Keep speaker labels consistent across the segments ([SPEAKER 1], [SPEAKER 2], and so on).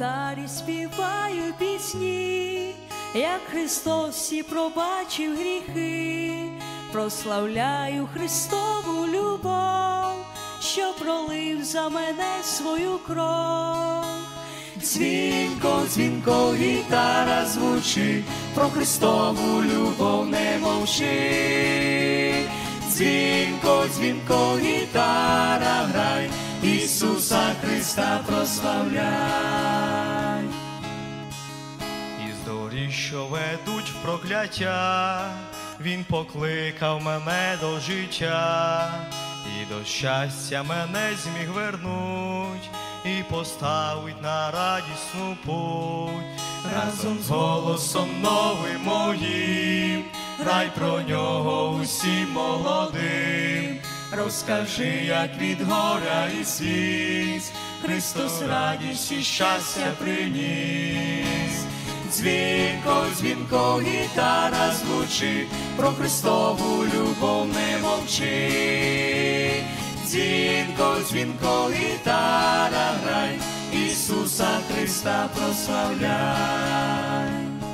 [SPEAKER 1] алтарі співаю пісні, як Христос всі пробачив гріхи. Прославляю Христову любов, що пролив за мене свою кров. Дзвінко, дзвінко, гітара звучить, про Христову любов не мовчи. Дзвінко, дзвінко, гітара грай, Ісуса Христа прославляй.
[SPEAKER 2] Із доріг, що ведуть в прокляття, Він покликав мене до життя, і до щастя мене зміг вернуть, і поставить на радісну путь. Разом з голосом новим моїм, грай про нього усім молодим. Розкажи, як від горя і сліз Христос радість і щастя приніс. Дзвінко, дзвінко, гітара звучить, про Христову любов не мовчи. Дзвінко, дзвінко, гітара грай, Ісуса Христа прославляй.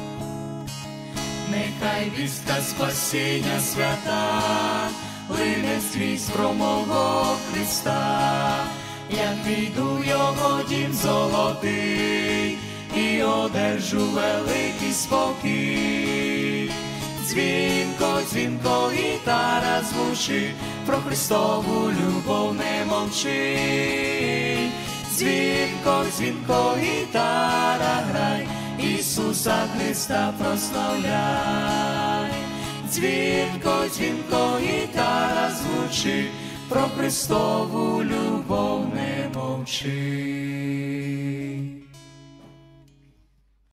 [SPEAKER 2] Нехай вістка спасіння свята лине скрізь про мого Христа. Я піду в його дім золотий і одержу великий спокій. Дзвінко, дзвінко, гітара звучить, про Христову любов не мовчи. Дзвінко, дзвінко, гітара грай, Ісуса Христа прославляй. Дзвінко, дзвінко, гітара звучить, про Христову любов не мовчи.